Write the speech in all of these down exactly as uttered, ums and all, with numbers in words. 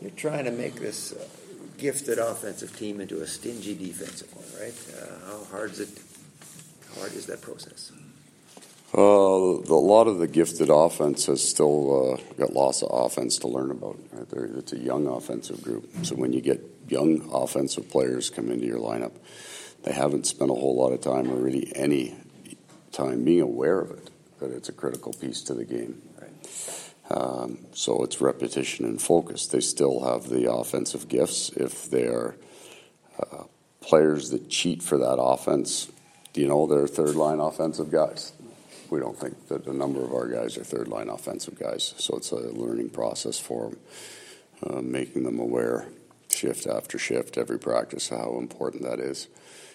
You're trying to make this uh, gifted offensive team into a stingy defensive one, right? Uh, how hard is it? How hard is that process? Uh, a lot of the gifted offense has still uh, got lots of offense to learn about. Right? They're, it's a young offensive group. So when you get young offensive players come into your lineup, they haven't spent a whole lot of time or really any time being aware of it, that it's a critical piece to the game. Right? Um, so it's repetition and focus. They still have the offensive gifts. If they are uh, players that cheat for that offense, you know, they're third-line offensive guys. We don't think that a number of our guys are third-line offensive guys, so it's a learning process for them, uh, making them aware shift after shift, every practice, how important that is.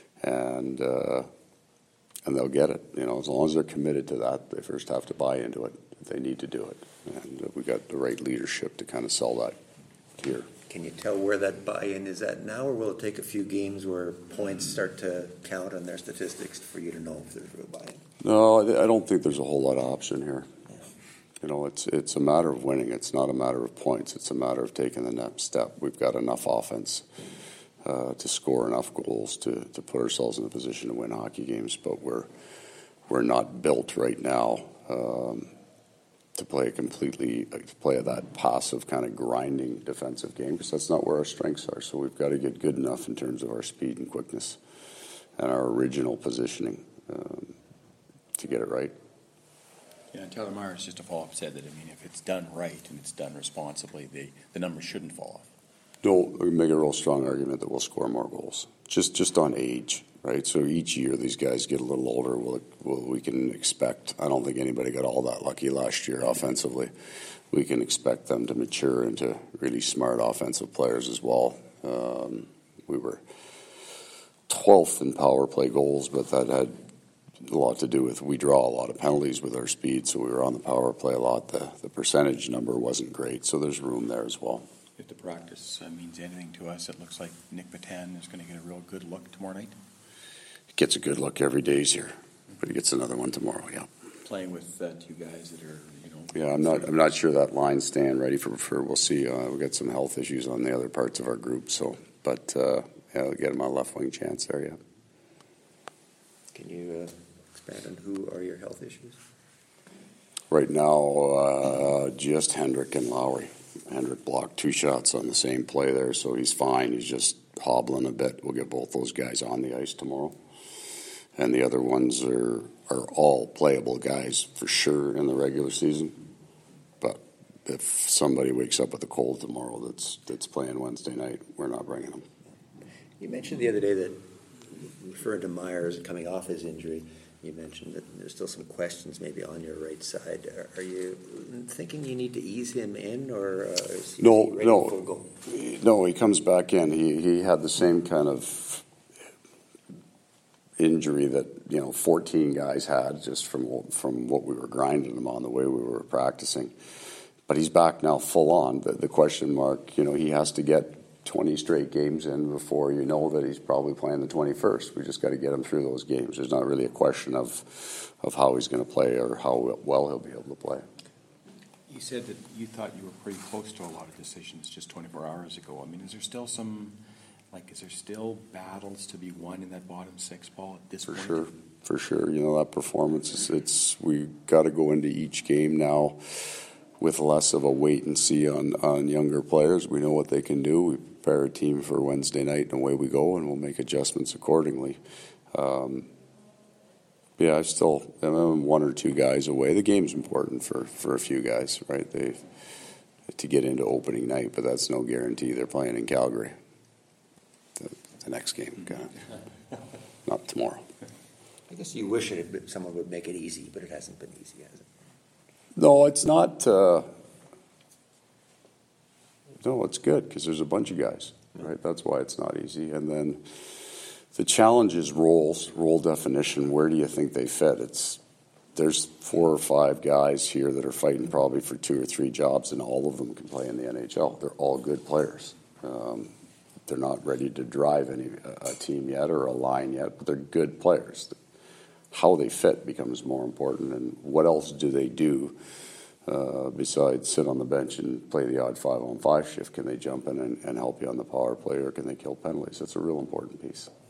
And uh, and they'll get it. You know, as long as they're committed to that, they first have to buy into it. They need to do it. And we got the right leadership to kind of sell that here. Can you tell where that buy-in is at now, or will it take a few games where points start to count on their statistics for you to know if there's real buy-in? No, I don't think there's a whole lot of option here. Yeah. You know, it's it's a matter of winning. It's not a matter of points. It's a matter of taking the next step. We've got enough offense uh, to score enough goals to, to put ourselves in a position to win hockey games, but we're we're not built right now um, to play a completely to play that passive kind of grinding defensive game, because that's not where our strengths are. So we've got to get good enough in terms of our speed and quickness and our original positioning um, to get it right. Yeah, and Taylor Myers, just to follow up, said that, I mean, if it's done right and it's done responsibly, the, the numbers shouldn't fall off. No, we make a real strong argument that we'll score more goals, just just on age, right? So each year these guys get a little older, we'll, we'll, we can expect, I don't think anybody got all that lucky last year offensively. We can expect them to mature into really smart offensive players as well. Um, we were twelfth in power play goals, but that had a lot to do with we draw a lot of penalties with our speed, so we were on the power play a lot. The the percentage number wasn't great, so there's room there as well. If the practice uh, means anything to us, it looks like Nick Patan is going to get a real good look tomorrow night. He gets a good look every day here, but he gets another one tomorrow. Yeah, playing with uh, two guys that are, you know. Yeah, I'm not I'm not sure that line's staying ready for for. We'll see. Uh, we got some health issues on the other parts of our group, so but uh, yeah, we'll get him a left wing chance there. Yeah. Can you? Uh expand on who are your health issues? Right now, uh, just Hendrick and Lowry. Hendrick blocked two shots on the same play there, so he's fine. He's just hobbling a bit. We'll get both those guys on the ice tomorrow. And the other ones are, are all playable guys for sure in the regular season. But if somebody wakes up with a cold tomorrow that's that's playing Wednesday night, we're not bringing them. You mentioned the other day that, referring to Myers coming off his injury, you mentioned that there's still some questions maybe on your right side. Are, are you thinking you need to ease him in, or uh, is he no, ready no, for goal? No, he comes back in. He he had the same kind of injury that, you know, fourteen guys had just from from what we were grinding him on, the way we were practicing. But he's back now full on. The, the question mark, you know, he has to get twenty straight games in before you know that he's probably playing the twenty-first. We just got to get him through those games. There's not really a question of of how he's going to play or how well he'll be able to play. You said that you thought you were pretty close to a lot of decisions just twenty-four hours ago. I mean, is there still some, like, is there still battles to be won in that bottom six, Paul, at this For point? For sure, for sure. You know, that performance, is, it's we got to go into each game now with less of a wait and see on, on younger players. We know what they can do. We prepare a team for Wednesday night, and away we go, and we'll make adjustments accordingly. Um, yeah, I still I'm one or two guys away. The game's important for, for a few guys, right? They to get into opening night, but that's no guarantee they're playing in Calgary. The, the next game, uh, not tomorrow. I guess you wish it someone would make it easy, but it hasn't been easy, has it? No, it's not. Uh, no, it's good because there's a bunch of guys, right? That's why it's not easy. And then the challenge is roles, role definition. Where do you think they fit? It's there's four or five guys here that are fighting probably for two or three jobs, and all of them can play in the N H L. They're all good players. Um, they're not ready to drive any a team yet or a line yet, but they're good players. How they fit becomes more important, and what else do they do uh, besides sit on the bench and play the odd five on five shift? Can they jump in and, and help you on the power play, or can they kill penalties? That's a real important piece.